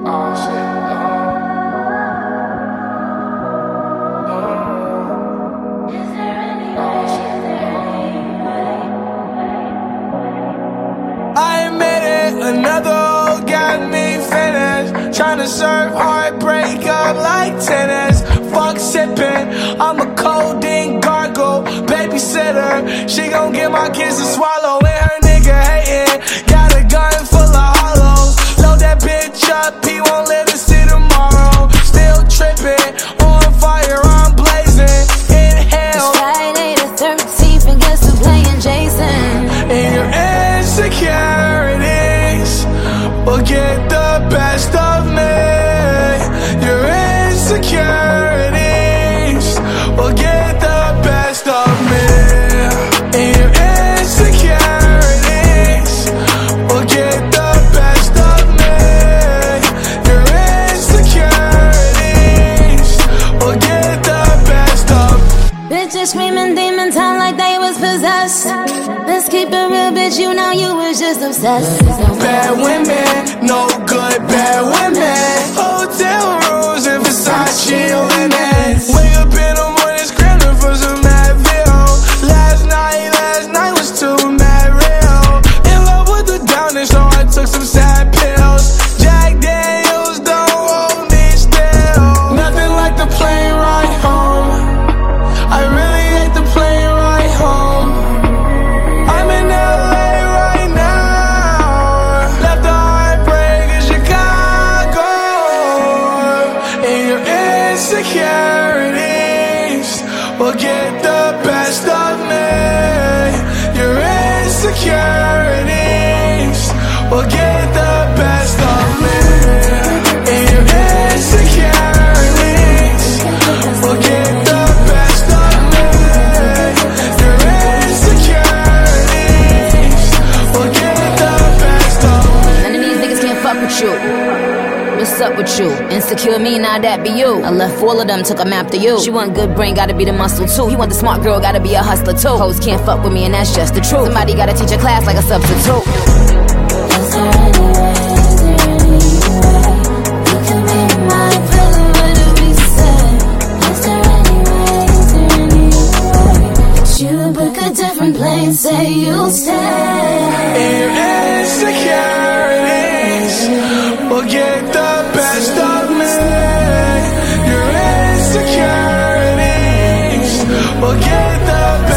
Oh shit. I admit it, another hoe got me finished. Tryna serve heartbreak up like tennis. Fuck sippin', I'm a codeine gargle babysitter. She gon' get my kids to swallow. And her nigga hatin', got a gun full of hollows. Load that bitch up, he won't live to see tomorrow. Still trippin', on fire, I'm blazing. Inhale. It's Friday the 13th and guess who's playing Jason? And your insecurities will get the best of me. Your insecurities will get the best of me. And your insecurities will get the best of me. Your insecurities will get the best of me. Bitches screaming demon time like they was possessed. Let's keep it real, bitch, you know you was just obsessed. Bad women, no good bad women. Hotel rooms and Versace linens. Wake up in the morning scrambling for some Advil. Last night was too mad real. In love with the downer, so I took some sad pills. Jack Daniels don't hold me still. Nothing like the plane ride home. I really hate the plane ride home. I'm in LA right now. Left the heartbreak in Chicago. And your insecurities will get the best of me. Your insecurities will get the best of me. And your insecurities will get the best of me. Your insecurities will get the best of me. None of these niggas can't fuck with you. What's up with you? Insecure me, now that be you. I left all of them, took them after you. She want good brain, gotta be the muscle too. You want the smart girl, gotta be a hustler too. Hoes can't fuck with me and that's just the truth. Somebody gotta teach a class like a substitute. Is there any way, you can be my villain, what do we say? Is there any way that you book a different plane, say you'll stay? And your insecurities will get the best of me. Your insecurities will get the best